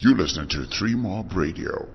You're listening to 3 Mob Radio.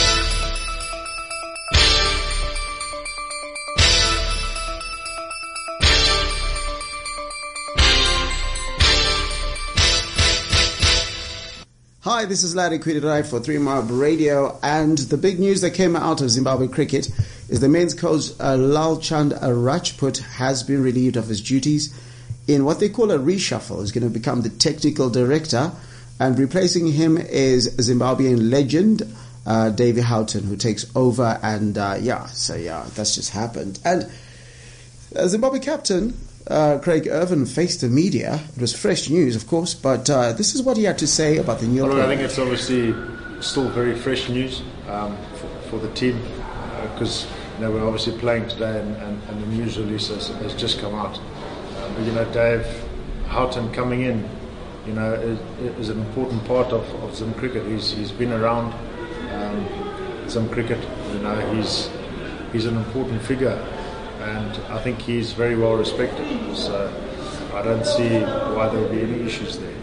Hi, this is Larry Kwirirai for 3 Mob Radio, and the big news that came out of Zimbabwe cricket is the men's coach Lalchand Rajput has been relieved of his duties in what they call a reshuffle. He's going to become the technical director, and replacing him is Zimbabwean legend Davy Houghton, who takes over. And that's just happened. And Zimbabwe captain Craig Ervin faced the media. It was fresh news, of course, but this is what he had to say about the new. I think it's obviously still very fresh news for the team because we're obviously playing today, and the news release has just come out. But Dave Houghton coming in, is an important part of Zim cricket. He's been around Zim cricket. He's an important figure. And I think he's very well respected, so I don't see why there will be any issues there.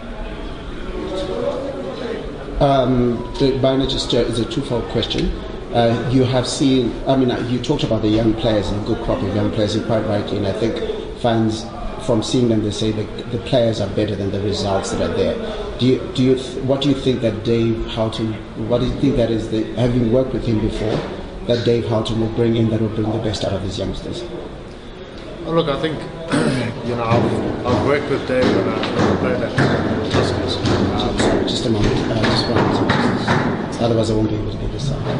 Just is a twofold question. You have seen, you talked about the young players and a good crop of young players, and quite rightly, and I think fans, from seeing them, they say that the players are better than the results that are there. What do you think that Dave Houghton, what do you think that is, having worked with him before, that Dave Houghton will bring in that will bring the best out of his youngsters? Oh, look, I think I've worked with Dave when I played at Tuskers. Just a moment, just one. Otherwise, I won't be able to get this out.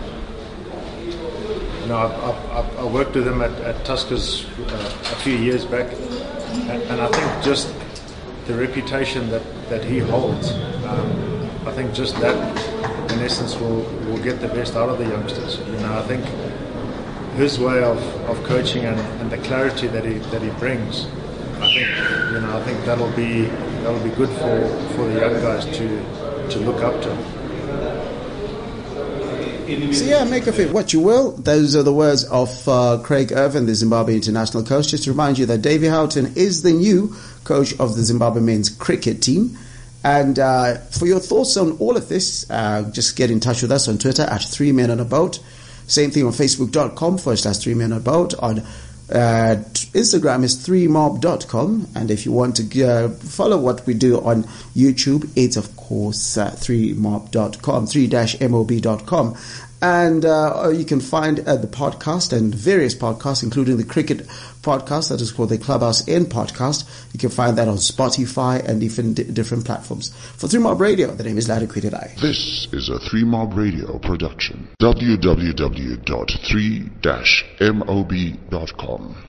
I worked with him at Tuskers a few years back, and I think just the reputation that he holds, I think just that, in essence, will get the best out of the youngsters. I think his way of coaching and the clarity that he brings, I think that'll be good for the young guys to look up to. So make of it what you will. Those are the words of Craig Ervin, the Zimbabwe international coach. Just to remind you that Davy Houghton is the new coach of the Zimbabwe men's cricket team. And for your thoughts on all of this, just get in touch with us on Twitter at 3 Men on a Boat. Same thing on Facebook.com/3 Men on a Boat. On Instagram is 3mob.com. And if you want to follow what we do on YouTube, it's of course 3mob.com, 3-mob.com. And you can find the podcast and various podcasts, including the cricket podcast that is called the Clubhouse N podcast. You can find that on Spotify and different platforms. For 3 Mob Radio, the name is Larry Kwirirai. This is a 3 Mob Radio production. www.3-mob.com